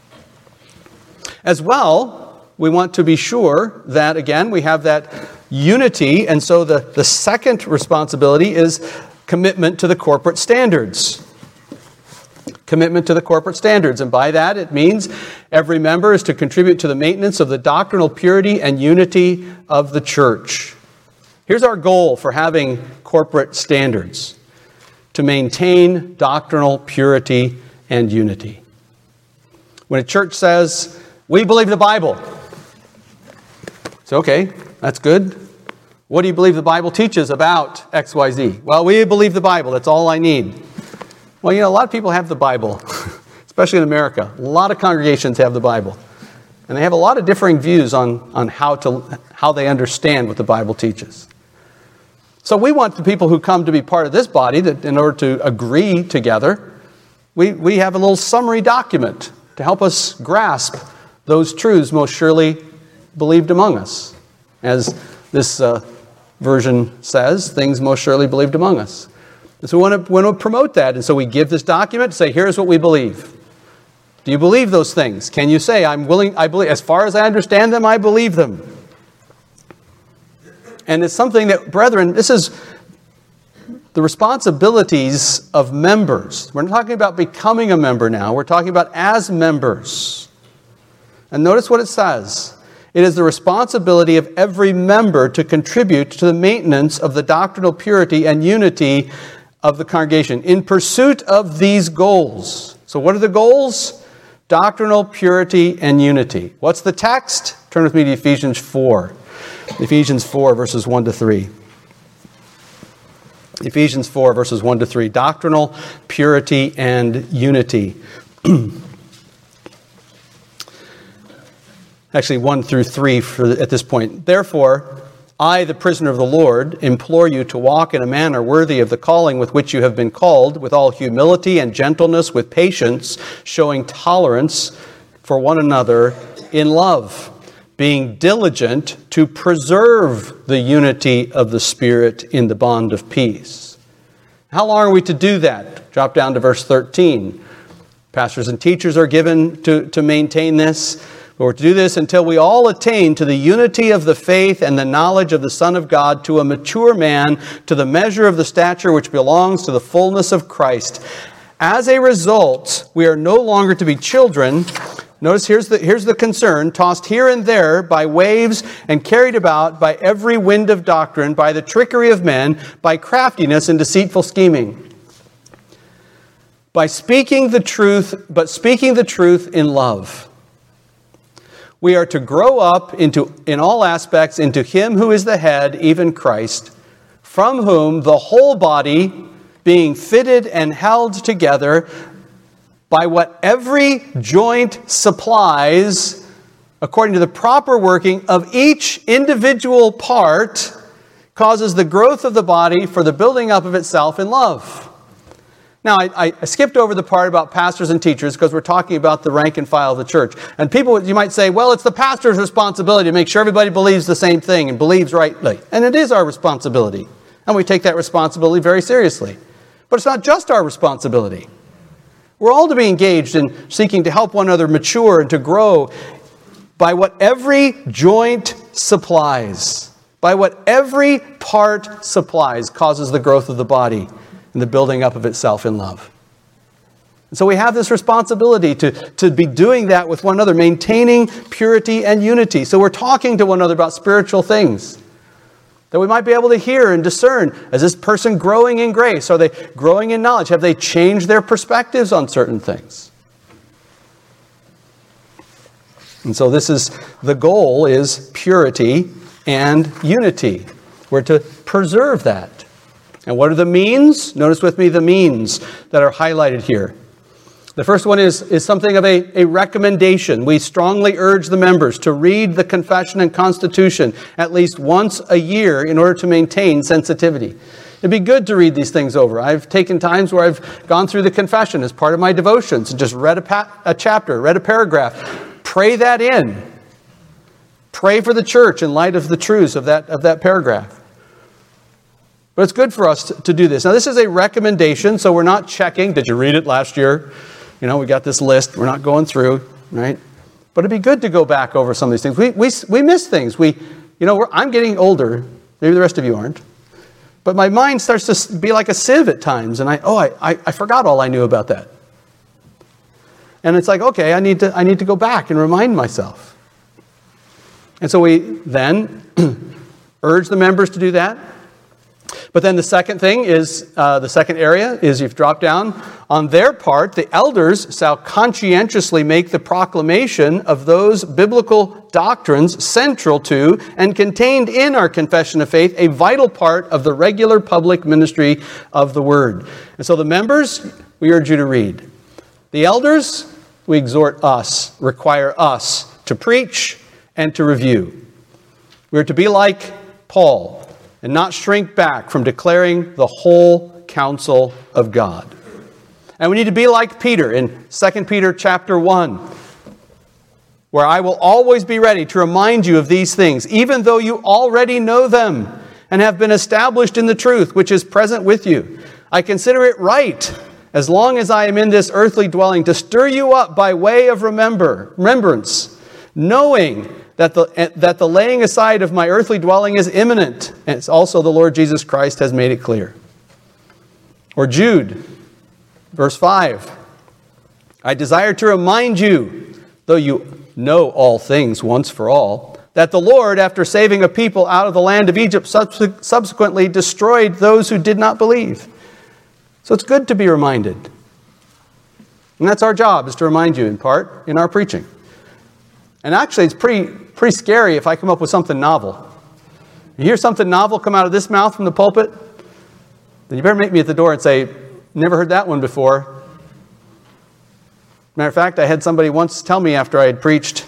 As well, we want to be sure that, again, we have that unity. And so the second responsibility is commitment to the corporate standards. Commitment to the corporate standards. And by that, it means every member is to contribute to the maintenance of the doctrinal purity and unity of the church. Here's our goal for having corporate standards: to maintain doctrinal purity and unity. When a church says, we believe the Bible, it's okay, that's good. What do you believe the Bible teaches about XYZ? Well, we believe the Bible, that's all I need. Well, a lot of people have the Bible, especially in America. A lot of congregations have the Bible. And they have a lot of differing views on how they understand what the Bible teaches. So we want the people who come to be part of this body, that in order to agree together, we have a little summary document to help us grasp those truths most surely believed among us. As this version says, things most surely believed among us. And so we want to promote that. And so we give this document to say, here's what we believe. Do you believe those things? Can you say, I believe, as far as I understand them, I believe them? And it's something that, brethren, this is the responsibilities of members. We're not talking about becoming a member now. We're talking about as members. And notice what it says. It is the responsibility of every member to contribute to the maintenance of the doctrinal purity and unity of the congregation in pursuit of these goals. So what are the goals? Doctrinal purity and unity. What's the text? Turn with me to Ephesians 4. Ephesians 4, verses 1 to 3. Ephesians 4, verses 1 to 3. Doctrinal purity and unity. Actually, 1 through 3 at this point. Therefore, I, the prisoner of the Lord, implore you to walk in a manner worthy of the calling with which you have been called, with all humility and gentleness, with patience, showing tolerance for one another in love, being diligent to preserve the unity of the Spirit in the bond of peace. How long are we to do that? Drop down to verse 13. Pastors and teachers are given to maintain this. We're to do this until we all attain to the unity of the faith and the knowledge of the Son of God, to a mature man, to the measure of the stature which belongs to the fullness of Christ. As a result, we are no longer to be children. Notice here's the concern, tossed here and there by waves and carried about by every wind of doctrine, by the trickery of men, by craftiness and deceitful scheming. By speaking the truth, but speaking the truth in love. We are to grow up in all aspects into Him who is the head, even Christ, from whom the whole body, being fitted and held together by what every joint supplies, according to the proper working of each individual part, causes the growth of the body for the building up of itself in love. Now, I skipped over the part about pastors and teachers because we're talking about the rank and file of the church. And people, you might say, well, it's the pastor's responsibility to make sure everybody believes the same thing and believes rightly. And it is our responsibility. And we take that responsibility very seriously. But it's not just our responsibility. We're all to be engaged in seeking to help one another mature and to grow by what every joint supplies. By what every part supplies causes the growth of the body and the building up of itself in love. And so we have this responsibility to be doing that with one another, maintaining purity and unity. So we're talking to one another about spiritual things that we might be able to hear and discern. Is this person growing in grace? Are they growing in knowledge? Have they changed their perspectives on certain things? And so the goal is purity and unity. We're to preserve that. And what are the means? Notice with me the means that are highlighted here. The first one is something of a recommendation. We strongly urge the members to read the Confession and Constitution at least once a year in order to maintain sensitivity. It'd be good to read these things over. I've taken times where I've gone through the Confession as part of my devotions and just read a chapter, read a paragraph. Pray that in. Pray for the church in light of the truths of that paragraph. But it's good for us to do this. Now, this is a recommendation, so we're not checking. Did you read it last year? We got this list. We're not going through, right? But it'd be good to go back over some of these things. We miss things. I'm getting older. Maybe the rest of you aren't. But my mind starts to be like a sieve at times, and I forgot all I knew about that. And it's like, okay, I need to go back and remind myself. And so we then urge the members to do that. But then the second thing is, the second area is you've dropped down. On their part, the elders shall conscientiously make the proclamation of those biblical doctrines central to and contained in our confession of faith, a vital part of the regular public ministry of the word. And so the members, we urge you to read. The elders, we require us to preach and to review. We're to be like Paul and not shrink back from declaring the whole counsel of God. And we need to be like Peter in 2 Peter chapter 1, where I will always be ready to remind you of these things, even though you already know them and have been established in the truth which is present with you. I consider it right, as long as I am in this earthly dwelling, to stir you up by way of remembrance, knowing that the laying aside of my earthly dwelling is imminent. And it's also the Lord Jesus Christ has made it clear. Or Jude, verse 5. I desire to remind you, though you know all things once for all, that the Lord, after saving a people out of the land of Egypt, subsequently destroyed those who did not believe. So it's good to be reminded. And that's our job, is to remind you in part in our preaching. And actually, it's pretty scary if I come up with something novel. You hear something novel come out of this mouth from the pulpit, then you better meet me at the door and say, never heard that one before. Matter of fact, I had somebody once tell me after I had preached,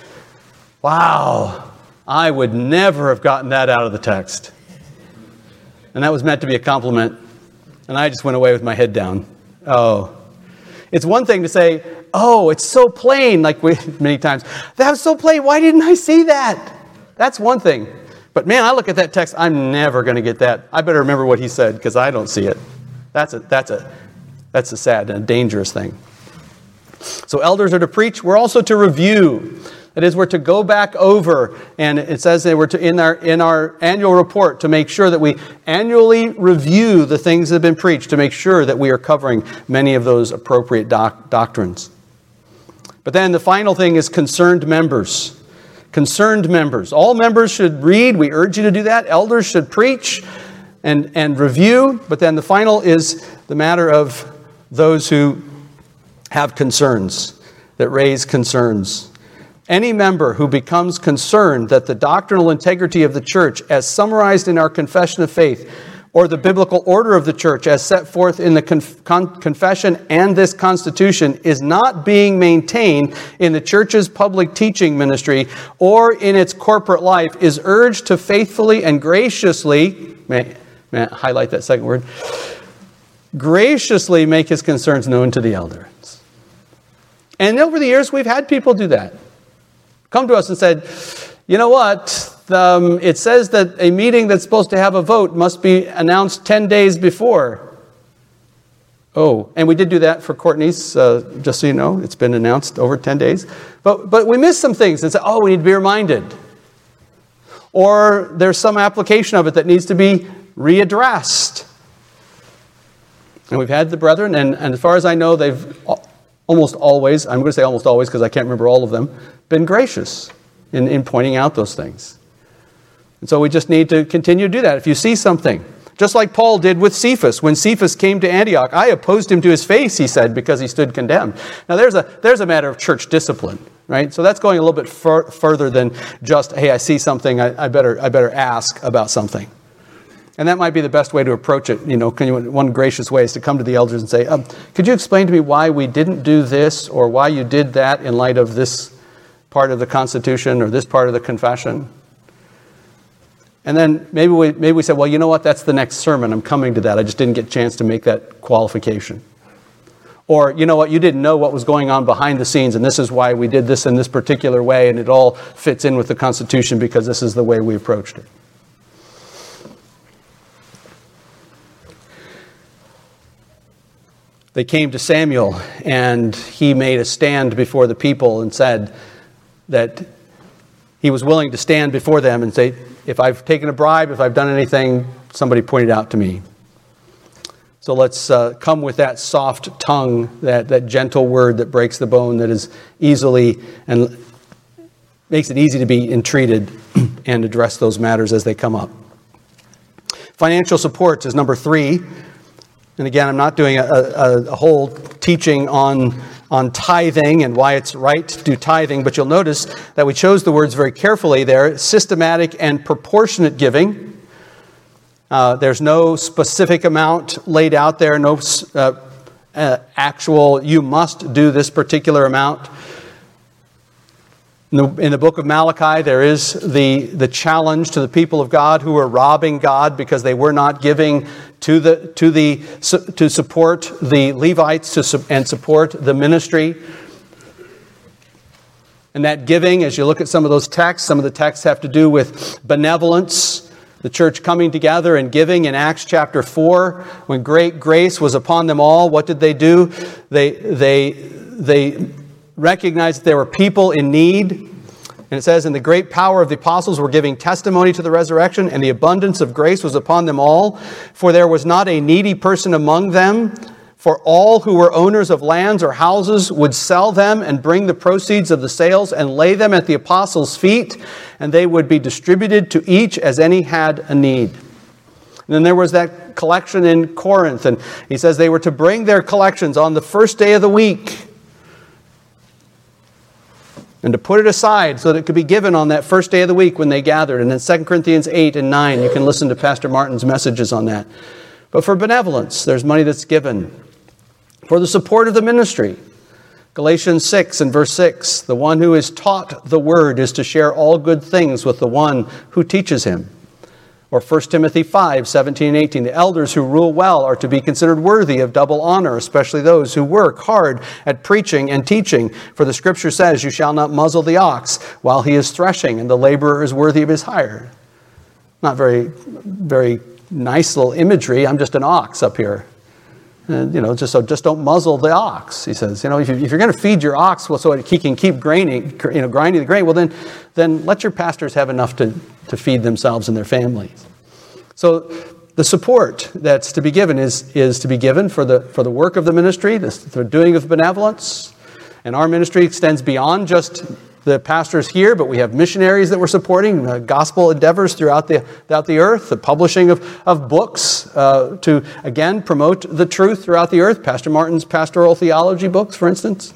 wow, I would never have gotten that out of the text. And that was meant to be a compliment. And I just went away with my head down. Oh. It's one thing to say, oh, it's so plain, like many times. That was so plain, why didn't I see that? That's one thing. But man, I look at that text, I'm never going to get that. I better remember what he said, because I don't see it. That's a sad and a dangerous thing. So elders are to preach. We're also to review. That is, we're to go back over, and it says that we're to in our annual report to make sure that we annually review the things that have been preached, to make sure that we are covering many of those appropriate doctrines. But then the final thing is concerned members. Concerned members. All members should read. We urge you to do that. Elders should preach and review. But then the final is the matter of those who have concerns, that raise concerns. Any member who becomes concerned that the doctrinal integrity of the church, as summarized in our confession of faith, or the biblical order of the church as set forth in the confession and this constitution, is not being maintained in the church's public teaching ministry or in its corporate life, is urged to faithfully and graciously, may I highlight that second word, graciously make his concerns known to the elders. And over the years, we've had people do that. Come to us and said, you know what, it says that a meeting that's supposed to have a vote must be announced 10 days before. Oh, and we did do that for Courtney's, just so you know, it's been announced over 10 days. But we missed some things and said, oh, we need to be reminded. Or there's some application of it that needs to be readdressed. And we've had the brethren, and as far as I know, they've almost always, I'm going to say almost always because I can't remember all of them, been gracious in pointing out those things. And so we just need to continue to do that. If you see something, just like Paul did with Cephas. When Cephas came to Antioch, I opposed him to his face, he said, because he stood condemned. Now there's a matter of church discipline, right? So that's going a little bit further than just, hey, I see something, I better ask about something. And that might be the best way to approach it. One gracious way is to come to the elders and say, could you explain to me why we didn't do this or why you did that in light of this part of the Constitution or this part of the confession? And then maybe we say, well, you know what? That's the next sermon. I'm coming to that. I just didn't get a chance to make that qualification. Or, you know what? You didn't know what was going on behind the scenes, and this is why we did this in this particular way, and it all fits in with the Constitution because this is the way we approached it. They came to Samuel, and he made a stand before the people and said that he was willing to stand before them and say, if I've taken a bribe, if I've done anything, somebody point it out to me. So let's come with that soft tongue, that gentle word that breaks the bone, that is easily and makes it easy to be entreated and address those matters as they come up. Financial support is number 3. And again, I'm not doing a whole teaching on tithing and why it's right to do tithing, but you'll notice that we chose the words very carefully there, systematic and proportionate giving. There's no specific amount laid out there, no actual, you must do this particular amount. In the book of Malachi, there is the challenge to the people of God who were robbing God because they were not giving to support the Levites and support the ministry. And that giving, as you look at some of those texts, some of the texts have to do with benevolence, the church coming together and giving. In Acts chapter 4, when great grace was upon them all, what did they do? They recognized that there were people in need. And it says, "And the great power of the apostles were giving testimony to the resurrection, and the abundance of grace was upon them all. For there was not a needy person among them. For all who were owners of lands or houses would sell them and bring the proceeds of the sales and lay them at the apostles' feet, and they would be distributed to each as any had a need." And then there was that collection in Corinth, and he says they were to bring their collections on the first day of the week and to put it aside so that it could be given on that first day of the week when they gathered. And then 2 Corinthians 8 and 9, you can listen to Pastor Martin's messages on that. But for benevolence, there's money that's given. For the support of the ministry, Galatians 6 and verse 6, "The one who is taught the word is to share all good things with the one who teaches him." Or 1 Timothy 5, 17 and 18, "The elders who rule well are to be considered worthy of double honor, especially those who work hard at preaching and teaching. For the scripture says, 'You shall not muzzle the ox while he is threshing, and the laborer is worthy of his hire.'" Not very, very nice little imagery. I'm just an ox up here. And, just don't muzzle the ox, he says. If you're going to feed your ox so he can keep grinding the grain, well, then let your pastors have enough to feed themselves and their families. So the support that's to be given is to be given for the work of the ministry, the doing of benevolence. And our ministry extends beyond just the pastors here, but we have missionaries that we're supporting, gospel endeavors throughout the earth, the publishing of books to, again, promote the truth throughout the earth. Pastor Martin's pastoral theology books, for instance.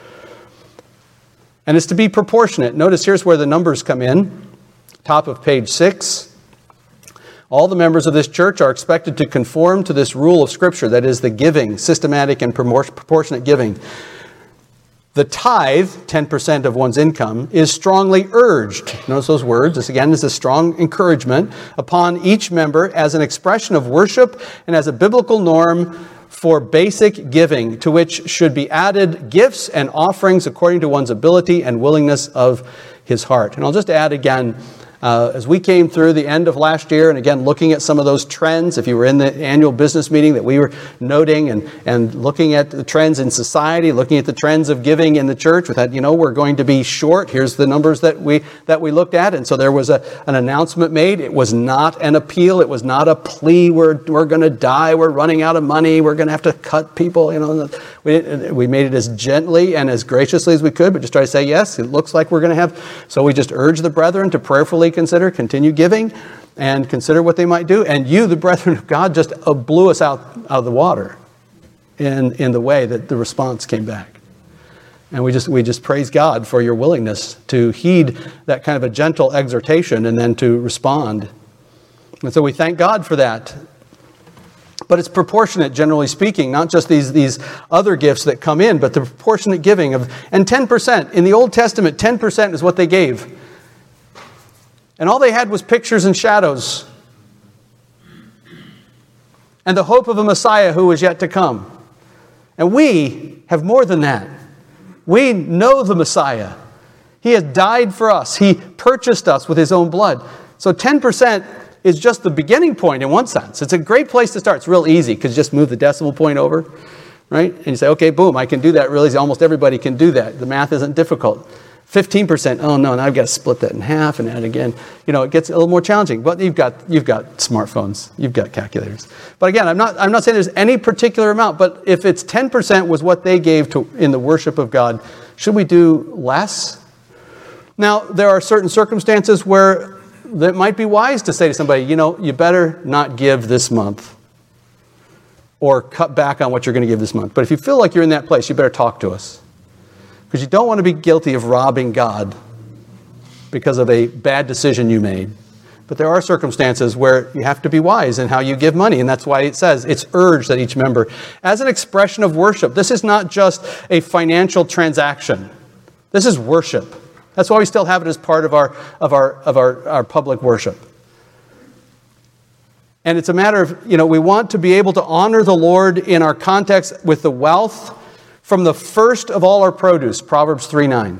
And it's to be proportionate. Notice here's where the numbers come in. Top of page 6. All the members of this church are expected to conform to this rule of Scripture, that is the giving, systematic and proportionate giving. The tithe, 10% of one's income, is strongly urged. Notice those words. This, again, is a strong encouragement upon each member as an expression of worship and as a biblical norm for basic giving, to which should be added gifts and offerings according to one's ability and willingness of his heart. And I'll just add again, as we came through the end of last year, and again, looking at some of those trends, if you were in the annual business meeting that we were noting and looking at the trends in society, looking at the trends of giving in the church, we thought, we're going to be short. Here's the numbers that we looked at. And so there was an announcement made. It was not an appeal. It was not a plea. We're going to die. We're running out of money. We're going to have to cut people. We made it as gently and as graciously as we could, but just try to say, yes, it looks like we're going to have. So we just urge the brethren to prayerfully continue giving, and consider what they might do. And you, the brethren of God, just blew us out of the water in the way that the response came back. And we just praise God for your willingness to heed that kind of a gentle exhortation and then to respond. And so we thank God for that. But it's proportionate, generally speaking, not just these other gifts that come in, but the proportionate giving of, and 10%. In the Old Testament, 10% is what they gave. And all they had was pictures and shadows. And the hope of a Messiah who was yet to come. And we have more than that. We know the Messiah. He has died for us. He purchased us with his own blood. So 10% is just the beginning point in one sense. It's a great place to start. It's real easy because you just move the decimal point over, right? And you say, okay, boom, I can do that really easy. Almost everybody can do that. The math isn't difficult. 15%, oh no, now I've got to split that in half and add again. It gets a little more challenging. But you've got smartphones, you've got calculators. But again, I'm not saying there's any particular amount, but if it's 10% was what they gave in the worship of God, should we do less? Now, there are certain circumstances where it might be wise to say to somebody, you better not give this month or cut back on what you're going to give this month. But if you feel like you're in that place, you better talk to us. Because you don't want to be guilty of robbing God because of a bad decision you made. But there are circumstances where you have to be wise in how you give money. And that's why it says it's urged that each member, as an expression of worship. This is not just a financial transaction. This is worship. That's why we still have it as part of our public worship. And it's a matter of, we want to be able to honor the Lord in our context with the wealth from the first of all our produce, Proverbs 3:9.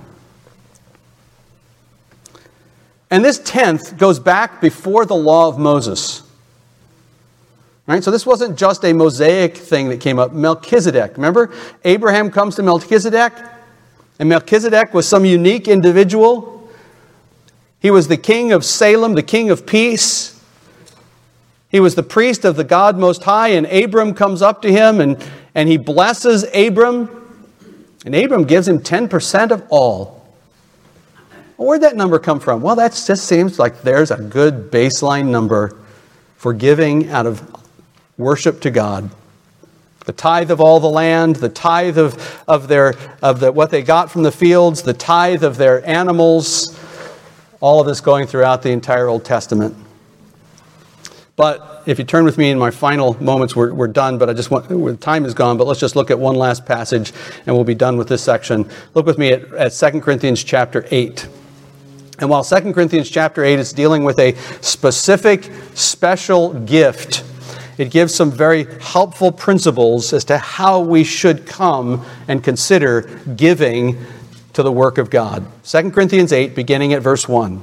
And this tenth goes back before the law of Moses. Right? So this wasn't just a Mosaic thing that came up. Melchizedek, remember? Abraham comes to Melchizedek, and Melchizedek was some unique individual He was the king of Salem, the king of peace. He was the priest of the God Most High, and Abram comes up to him and he blesses Abram. And Abram gives him 10% of all. Well, where'd that number come from? Well, that just seems like there's a good baseline number for giving out of worship to God. The tithe of all the land, the tithe of what they got from the fields, the tithe of their animals, all of this going throughout the entire Old Testament. But if you turn with me in my final moments, we're done, but time is gone, but let's just look at one last passage and we'll be done with this section. Look with me at 2 Corinthians chapter 8. And while 2 Corinthians chapter 8 is dealing with a specific, special gift, it gives some very helpful principles as to how we should come and consider giving to the work of God. 2 Corinthians 8, beginning at verse 1.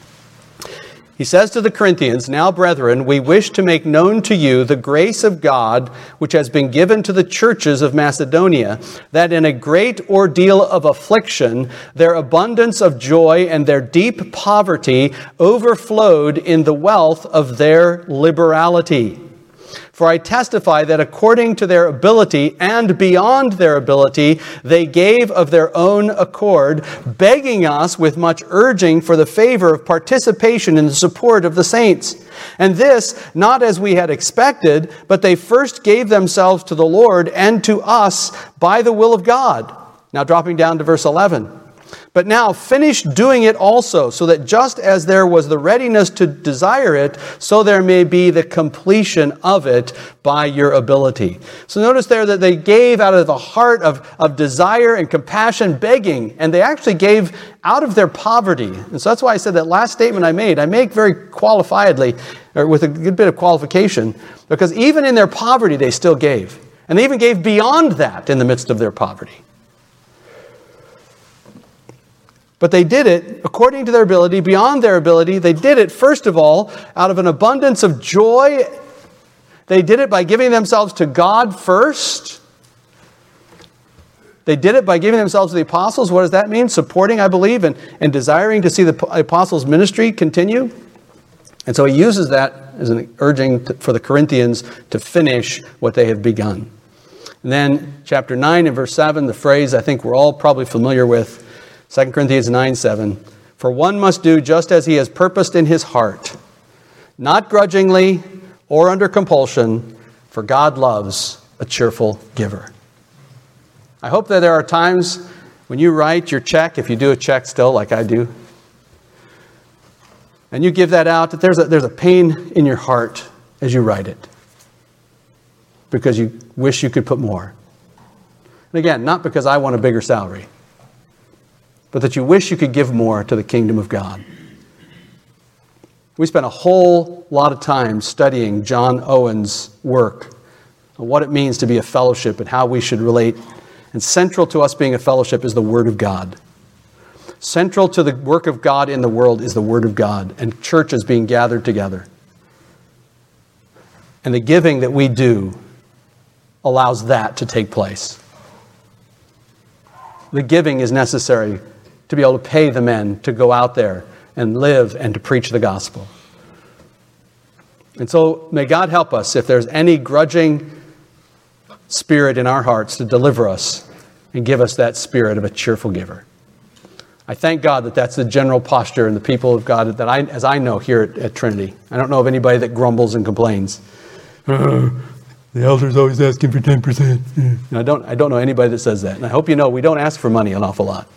He says to the Corinthians, "Now, brethren, we wish to make known to you the grace of God which has been given to the churches of Macedonia, that in a great ordeal of affliction, their abundance of joy and their deep poverty overflowed in the wealth of their liberality. For I testify that according to their ability and beyond their ability, they gave of their own accord, begging us with much urging for the favor of participation in the support of the saints. And this, not as we had expected, but they first gave themselves to the Lord and to us by the will of God." Now dropping down to verse 11. "But now finish doing it also, so that just as there was the readiness to desire it, so there may be the completion of it by your ability." So notice there that they gave out of the heart of desire and compassion, begging, and they actually gave out of their poverty. And so that's why I said that last statement I make very qualifiedly, or with a good bit of qualification, because even in their poverty they still gave. And they even gave beyond that in the midst of their poverty. But they did it according to their ability, beyond their ability. They did it, first of all, out of an abundance of joy. They did it by giving themselves to God first. They did it by giving themselves to the apostles. What does that mean? Supporting, I believe, and desiring to see the apostles' ministry continue. And so he uses that as an urging for the Corinthians to finish what they have begun. And then chapter 9 and verse 7, the phrase I think we're all probably familiar with, 2 Corinthians 9:7, "For one must do just as he has purposed in his heart, not grudgingly or under compulsion, for God loves a cheerful giver." I hope that there are times when you write your check, if you do a check still like I do, and you give that out, that there's a pain in your heart as you write it, because you wish you could put more. And again, not because I want a bigger salary, but that you wish you could give more to the kingdom of God. We spent a whole lot of time studying John Owen's work on what it means to be a fellowship and how we should relate. And central to us being a fellowship is the Word of God. Central to the work of God in the world is the Word of God and churches being gathered together. And the giving that we do allows that to take place. The giving is necessary to be able to pay the men to go out there and live and to preach the gospel. And so may God help us, if there's any grudging spirit in our hearts, to deliver us and give us that spirit of a cheerful giver. I thank God that that's the general posture in the people of God that as I know here at Trinity. I don't know of anybody that grumbles and complains. The elder's always asking for 10%. I don't know anybody that says that. And I hope you know we don't ask for money an awful lot.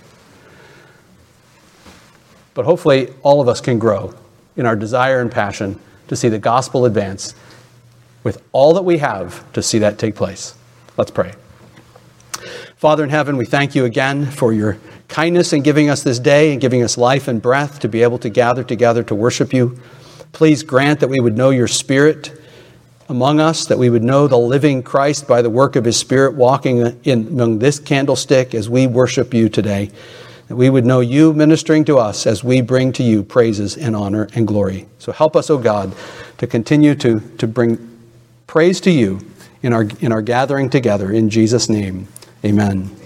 But hopefully all of us can grow in our desire and passion to see the gospel advance with all that we have to see that take place. Let's pray. Father in heaven, we thank you again for your kindness in giving us this day and giving us life and breath to be able to gather together to worship you. Please grant that we would know your Spirit among us, that we would know the living Christ by the work of his Spirit walking among this candlestick as we worship you today. That we would know you ministering to us as we bring to you praises and honor and glory. So help us, O God, to continue to bring praise to you in our gathering together. In Jesus' name, amen.